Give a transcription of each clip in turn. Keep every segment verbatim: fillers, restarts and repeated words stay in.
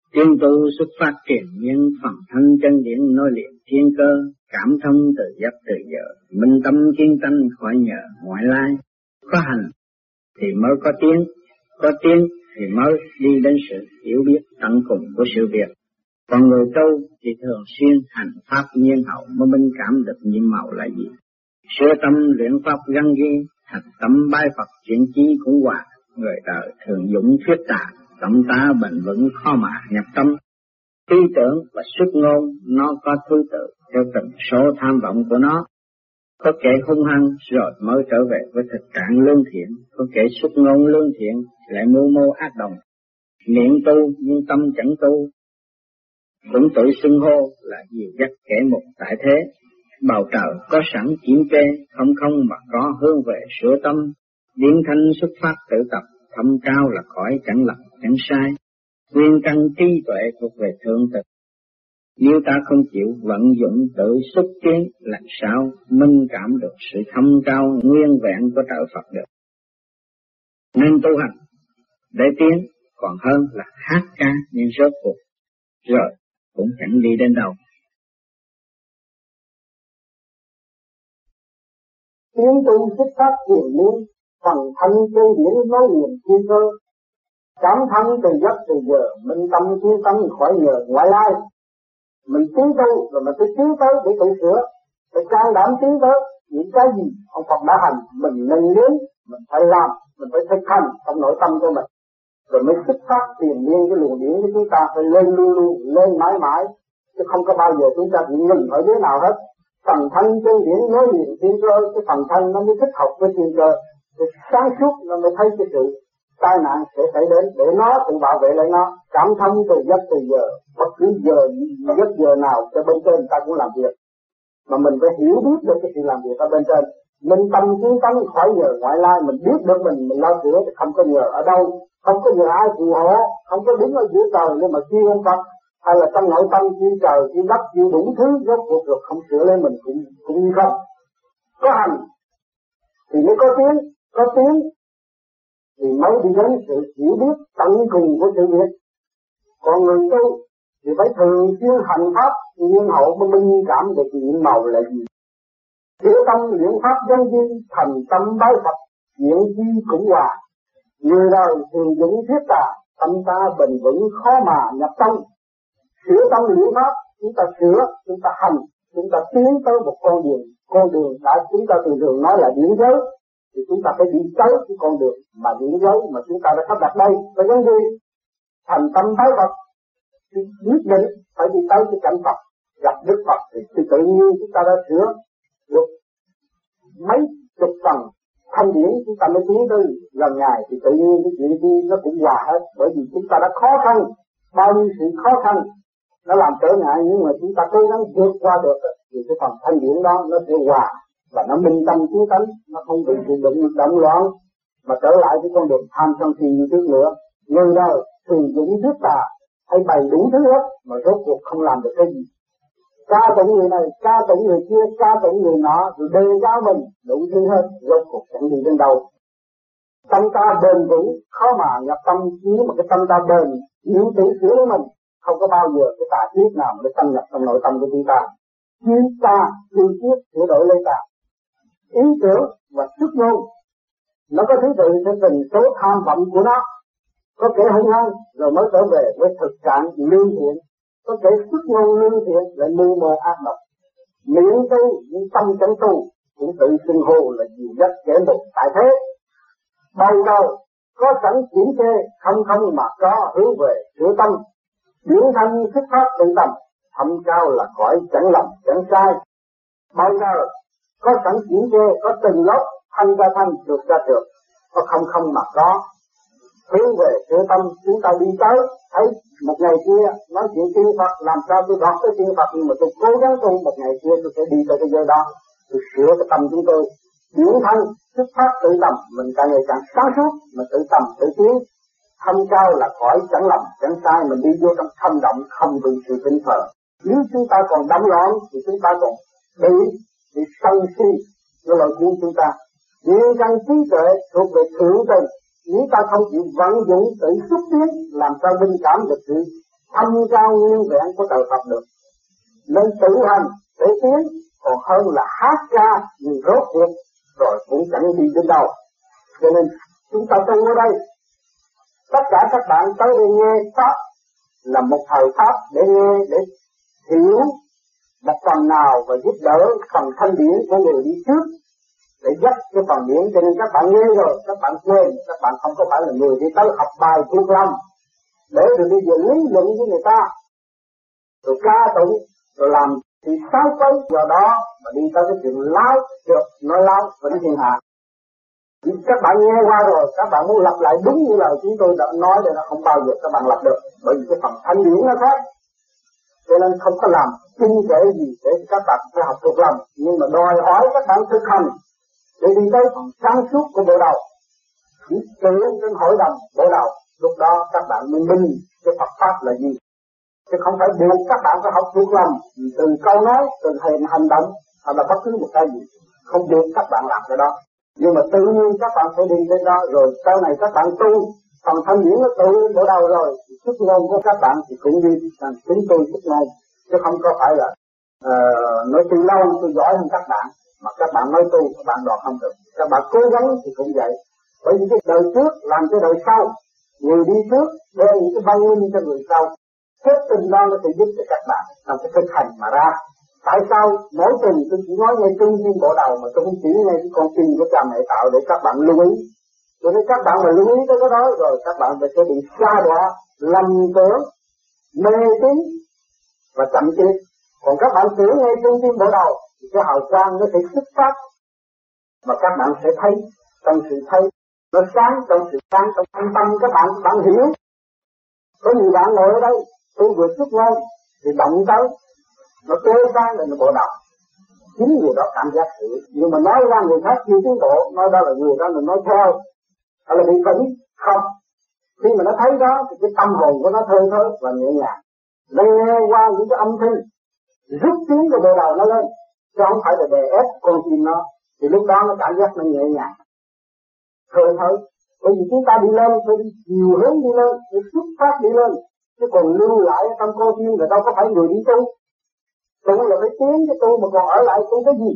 Tiên tu xuất phát truyền nhân, phần thân chân điển nói liền thiên cơ, cảm thông từ giấc từ giờ, minh tâm kiên tánh khỏi nhờ ngoại lai. Có hành thì mới có tiến, có tiến thì mới đi đến sự hiểu biết tận cùng của sự việc. Còn người tu thì thường xuyên hành pháp nhiên hậu mới minh cảm được nhiệm màu là gì. Sửa tâm luyện pháp gắn ghi, thành tâm bái Phật chuyển chí cũng hòa. Người đời thường dũng thuyết tà, tâm ta bền vững khó mà nhập tâm. Tư tưởng và xuất ngôn nó có thứ tự theo từng số tham vọng của nó. Có kẻ hung hăng rồi mới trở về với thực trạng lương thiện, có kẻ xuất ngôn lương thiện lại mưu mô ác đồng. Miệng tu nhưng tâm chẳng tu, cũng tự xưng hô là dìu dắt kẻ mục tại thế. Bầu trời có sẵn kiểm kê, không không mà có hướng về sửa tâm. Điển thanh xuất phát tự tập, thâm cao là khỏi chẳng lầm chẳng sai. Nguyên căn trí tuệ thuộc về thượng thực. Nếu ta không chịu vận dụng tự xúc tiến, làm sao minh cảm được sự thâm cao nguyên vẹn của đạo Phật được. Nên tu hành để tiến còn hơn là hát ca nhưng rốt cuộc rồi cũng chẳng đi đến đâu. Tiến tu xuất phát truyền liên, phần thân chân điển nói liền thiên cơ. Cảm thân từ giấc từ giờ, minh tâm kiên tâm khỏi nhờ ngoại lai. Mình tiến tu rồi mình phải tiến tới để tự sửa, phải can đảm tiến tới những cái gì ông Phật đã hành, mình nên đến, mình phải làm, mình phải thực hành trong nội tâm của mình, rồi mới xuất phát tiền liên cái luồng điển của chúng ta phải lên luôn luôn, lên mãi mãi, chứ không có bao giờ chúng ta bị ngừng ở dưới nào hết. Phần thân chân điển nói liền thiên cơ, cái phần thân nó mới thích hợp với thiên cơ, thì sáng suốt nó mới thấy cái sự tai nạn sẽ xảy đến để nó tự bảo vệ lại nó. Cảm thông từ giấc từ giờ, bất cứ giờ giấc giờ nào cho bên trên ta cũng làm việc, mà mình phải hiểu biết được cái sự làm việc ở bên trên. Mình tâm kiến tâm khỏi nhờ ngoại lai, mình biết được mình mình lo sửa thì không có nhờ ở đâu, không có nhờ ai phù hộ, không có đứng ở giữa trời nhưng mà kêu ông Phật, hay là trong nội tâm kêu trời kêu đất kêu đủ thứ, rốt cuộc được không sửa lên mình cũng cũng như không. Có hành thì mới có tiếng, có tiếng thì mới đi đến sự hiểu biết tận cùng của sự việc. Còn người tu thì phải thường xuyên hành pháp nhiên hậu mới minh cảm được nhiệm màu là gì. Hiểu tâm luyện pháp dân di, thành tâm bái Phật chuyện chi cũng hòa. Người đời thường dũng thuyết tà, tâm ta bền vững khó mà nhập tâm. Sửa tâm luyện pháp, chúng ta sửa, chúng ta hành, chúng ta tiến tới một con đường, con đường đã chúng ta thường thường nói là điển giới, thì chúng ta phải đi tới cái con đường mà điển giới mà chúng ta đã sắp đặt đây. Phải giống gì? Thành tâm bái Phật, quyết định phải đi tới cái cảnh Phật, gặp Đức Phật thì, thì tự nhiên chúng ta đã sửa được mấy chục phần thanh điển, chúng ta mới tiến tới gần Ngài thì tự nhiên cái chuyện gì nó cũng hòa hết. Bởi vì chúng ta đã khó khăn, bao nhiêu sự khó khăn nó làm trở ngại, nhưng mà chúng ta cố gắng vượt qua được thì cái phần thanh điển đó nó sẽ hòa và nó minh tâm kiến tánh, nó không bị sự động động loạn mà trở lại cái con đường tham sân si như trước nữa. Người đời thường dũng thuyết tà hay bày đủ thứ hết mà rốt cuộc không làm được cái gì. Ca tụng người này, ca tụng người kia, ca tụng người nọ, rồi đề cao mình đủ thứ hết, rốt cuộc chẳng đi đến đâu. Tâm ta bền vững khó mà nhập tâm, nếu mà cái tâm ta bền những tự sửa của mình, không có bao giờ cái tà thiết nào để xâm nhập trong nội tâm của chúng ta. Chúng ta tự thiết sửa đổi lấy ta. Ý tưởng và xuất ngôn nó có thứ tự theo từng số tham vọng của nó. Có kẻ hung hăng rồi mới trở về với thực trạng lương thiện, có kẻ xuất ngôn lương thiện lại mưu mô ác độc. Miệng tu nhưng tâm chẳng tu, cũng tự xưng hô là dìu dắt kẻ mục tại thế. Đầu đầu có sẵn kiểm kê, không không mà có hướng về sửa tâm. Điển thanh xuất phát tự tâm, thâm cao là khỏi chẳng lầm chẳng sai. Bao giờ có sẵn kiểm kê, có từng lớp thanh ra thanh, được ra được, có không không mà có hướng về sửa tâm. Chúng ta đi tới thấy một ngày kia nói chuyện tiên Phật, làm sao tôi đọc tới tiên Phật, nhưng mà tôi cố gắng tu, một ngày kia tôi sẽ đi tới cái giới đó, tôi sửa cái tâm chúng tôi. Điển thanh xuất phát tự tâm, mình càng ngày càng sáng suốt, mà tự tâm tự tiến. Thâm cao là khỏi chẳng lầm chẳng sai, mình đi vô trong thâm động không bị sự vinh thờ. Nếu chúng ta còn đắm loạn thì chúng ta còn bị bị sân si nó lợi cuốn chúng ta. Nguyên căn trí tuệ thuộc về thượng tầng, nếu ta không chịu vận dụng tự xúc tiến, làm sao minh cảm được sự thâm cao nguyên vẹn của trời Phật được. Nên tự hành để tiến, còn hơn là hát ra nhưng rốt cuộc rồi cũng chẳng đi đến đâu. Cho nên chúng ta tu ở đây, tất cả các bạn tới đây nghe Pháp là một thời Pháp để nghe, để hiểu một phần nào và giúp đỡ phần thanh điển của người đi trước, để dắt cái phần điển. Cho nên các bạn nghe rồi, các bạn quên, các bạn không có phải là người đi tới học bài thuộc lòng để rồi đi về lý luận với người ta, rồi ca tụng, rồi làm thì sáu quấy do đó mà đi tới cái chuyện láo, được nói láo vẫn thiên hạ. Các bạn nghe qua rồi, các bạn muốn lặp lại đúng như lời chúng tôi đã nói thì nó không bao giờ các bạn lặp được, bởi vì cái phần thanh điển nó khác. Cho nên không có làm kinh kể gì để các bạn phải học thuộc lòng, nhưng mà đòi hỏi các bạn thực hành để đi tới phần sáng suốt của bộ đầu. Chỉ tự trên hội đồng bộ đầu, lúc đó các bạn mới minh cái Phật Pháp là gì. Chứ không phải buộc các bạn phải học thuộc lòng từ câu nói, từ hành hành động, hoặc là bất cứ một cái gì. Không buộc các bạn làm cái đó. Nhưng mà tự nhiên các bạn phải đi đến đó, rồi sau này các bạn tu, phần thanh điển nó tự bộ đầu rồi, xuất ngôn của các bạn thì cũng đi thành chính tôi xuất ngôn. Chứ không có phải là uh, nói tôi lâu, tôi giỏi hơn các bạn, mà các bạn nói tu, các bạn đòi không được. Các bạn cố gắng thì cũng vậy. Bởi vì cái đời trước làm cái đời sau, người đi trước đem những cái văn minh cho người sau. Kết tình đó nó sẽ giúp cho các bạn trong cái thực hành mà ra. Tại sao mỗi tuần tôi chỉ nói ngay trung tâm bộ đầu mà tôi không chỉ ngay cái con tim của cha mẹ tạo để các bạn lưu ý. Cho nên các bạn mà lưu ý tới cái đó rồi các bạn sẽ bị xa đọa, lầm tưởng, mê tín và chậm chết. Còn các bạn tưởng ngay trung tâm bộ đầu thì cái hào quang nó sẽ xuất phát mà các bạn sẽ thấy trong sự thấy nó sáng, trong sự sáng trong tâm các bạn bạn hiểu. Có nhiều bạn ngồi ở đây tôi vừa xuất ngôn thì động tới nó tối sáng lên nó bộ đầu, chính người đó cảm giác hiểu. Nhưng mà nói ra người khác chưa tiến bộ, nói đó là người đó mình nói theo, hay là bị phẫn không. Khi mà nó thấy đó thì cái tâm hồn của nó thơ thớ và nhẹ nhàng, nó nghe qua những cái âm thanh rút tiếng của bộ đầu nó lên, chứ không phải là đè ép con tim nó. Thì lúc đó nó cảm giác nó nhẹ nhàng, thơ thớ. Bởi vì chúng ta đi lên phải đi nhiều hướng đi lên, để xuất phát đi lên, chứ còn lưu lại trong con tim người đâu có phải người đi tu. Tu là phải tiến cái tu, mà còn ở lại tu cái gì?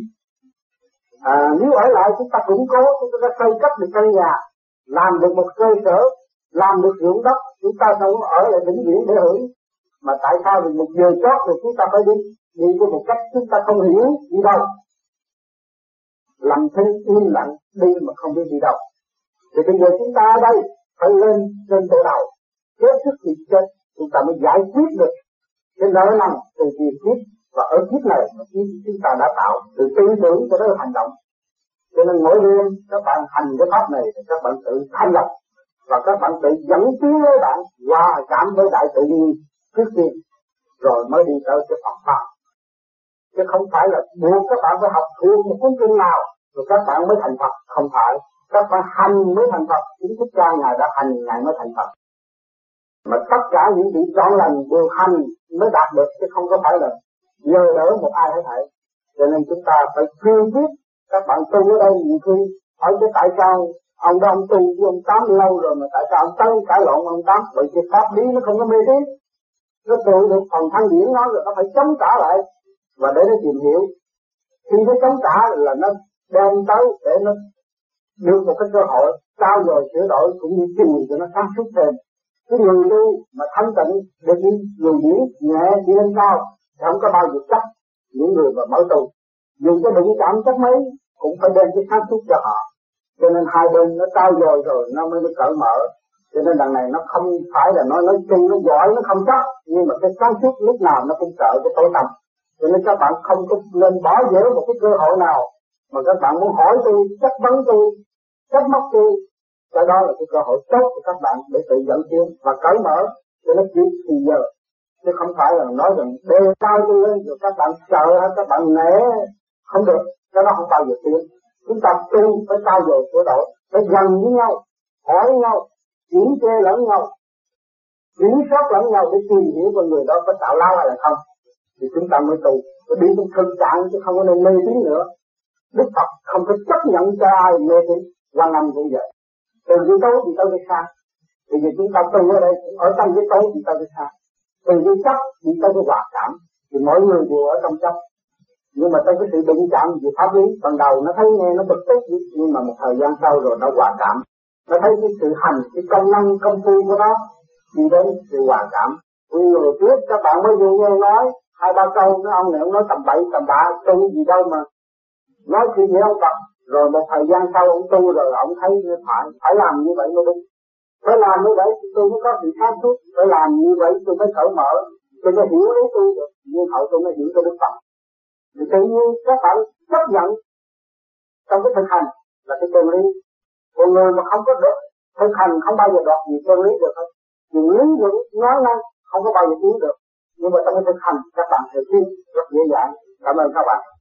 À, nếu ở lại chúng ta củng cố, chúng ta xây cất được căn nhà, làm được một cơ sở, làm được ruộng đất, chúng ta không ở lại vĩnh viễn để hưởng. Mà tại sao vì một giờ chót rồi chúng ta phải đi, đi với một cách chúng ta không hiểu đi đâu. Làm thế im lặng đi mà không biết đi đâu. Thì bây giờ chúng ta ở đây phải lên trên tổ đầu, kết thức thì chết, chúng ta mới giải quyết được cái nỗi lòng từ việc kiếp. Và ở kiếp này mà chúng ta đã tạo từ tư tưởng cho đến hành động. Cho nên mỗi đêm các bạn hành cái pháp này thì các bạn tự thanh lập và các bạn tự dẫn tiến với bạn hòa cảm với đại tự nhiên trước tiên, rồi mới đi tới cái Phật Pháp. Chứ không phải là buộc các bạn phải học thuộc một cuốn kinh nào rồi các bạn mới thành Phật, không phải. Các bạn hành mới thành Phật, chính Thích Ca Ngài đã hành Ngài mới thành Phật. Mà tất cả những vị trọn lành đều hành mới đạt được, chứ không có phải là nhờ đỡ một ai hết thảy. Cho nên chúng ta phải cương quyết. Các bạn tu ở đây nhiều khi hỏi cái tại sao ông đó ông tu với ông Tám lâu rồi mà tại sao ông tới cãi lộn ông Tám? Bởi vì pháp lý nó không có mê tín, nó tự được phần thanh điển nó rồi nó phải chống trả lại và để nó tìm hiểu. Khi nó chống trả là nó đem tới để nó được một cái cơ hội trao dồi sửa đổi cũng như kinh nghiệm cho nó sáng suốt thêm. Cái người tu mà thanh tịnh được đi người điển nhẹ đi lên cao thì không có bao giờ chấp những người mà mới tu. Dùng cái đụng chạm chấp mấy cũng phải đem cái sáng suốt cho họ. Cho nên hai bên nó trao dồi rồi nó mới được cởi mở. Cho nên đằng này nó không phải là nói nói chung nó giỏi nó không chấp, nhưng mà cái sáng suốt lúc nào nó cũng sợ cái tối tăm. Cho nên các bạn không có nên bỏ dở một cái cơ hội nào mà các bạn muốn hỏi tôi, chất vấn tôi, trách móc tôi. Cái đó là cái cơ hội tốt của các bạn để tự dẫn tiến và cởi mở cho nó kịp thì giờ. Chứ không phải là nói rằng đề cao tôi lên rồi các bạn sợ hay các bạn nể, không được, cái đó không bao giờ tiến. Chúng ta tu phải trao dồi sửa đổi, phải gần với nhau, hỏi nhau, kiểm kê lẫn nhau, kiểm soát lẫn nhau để tìm hiểu con người đó có tạo lao hay là không. Thì chúng ta mới tu, phải đi trong thực trạng chứ không có nên mê tín nữa. Đức Phật không có chấp nhận cho ai mê tín, Quan Âm cũng vậy. Từ cái tối thì tới cái xa. Thì vì chúng ta tu ở đây, ở trong cái tối thì tới cái xa. từ cái chấp đi tới cái hòa cảm, thì mỗi người đều ở trong chấp. Nhưng mà tới cái sự đụng chạm về pháp lý, ban đầu nó thấy nghe nó bực tức, nhưng mà một thời gian sau rồi nó hòa cảm, nó thấy cái sự hành, cái công năng công phu của nó đi đến sự hòa cảm. Người trước các bạn mới vừa nghe nói hai ba câu, cái ông này ông nói tầm bậy tầm bạ, tu gì đâu mà nói chuyện gì ông Phật. Rồi một thời gian sau ông tu rồi ông thấy phải phải làm như vậy mới đúng, phải làm như vậy tôi mới có sự sáng suốt, phải làm như vậy tôi mới cởi mở, tôi mới hiểu lấy tôi được, nhưng hậu tôi mới hiểu tôi Đức Phật. Thì tự nhiên các bạn chấp nhận trong cái thực hành là cái chân lý. Một người mà không có được thực hành không bao giờ đoạt gì chân lý được hết. Những lý luận nói năng không có bao giờ tiến được, nhưng mà trong cái thực hành các bạn sẽ tiến rất dễ dàng. Cảm ơn các bạn.